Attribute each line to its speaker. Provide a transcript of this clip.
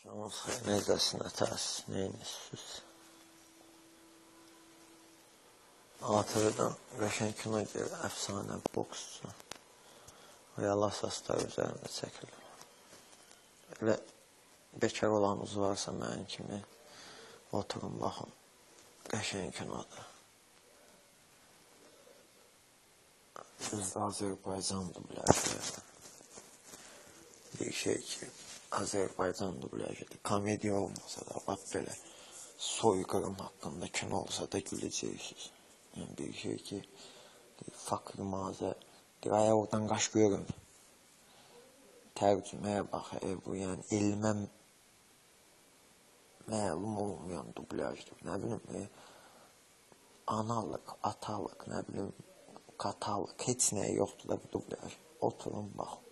Speaker 1: Canınız necəsinə təsis, neyiniz? ATV-dən qəşəng kino gəlir, əfsanə boksçu. Real əsaslar üzərində çəkilir. Elə bekar olanınız varsa mənim kimi oturun, baxın. Qəşəng kinodur. Bizdə Azərbaycan dublyajı. Bir şey ki, Azərbaycan dublyajıdır. Komediya olmasa da, bax belə soyqırım haqqında kino olsa da güləcəksiniz. Yəni bir şey ki, fakir mazə, diraya oradan qaş görün. Tərcüməyə bax, bu yəni elmə məlum olmayan dublyajdır. Nə bilim, analıq, atalıq, nə bilim, katalıq, heç nəyə yoxdur da bu dublyaj. Oturun, baxın.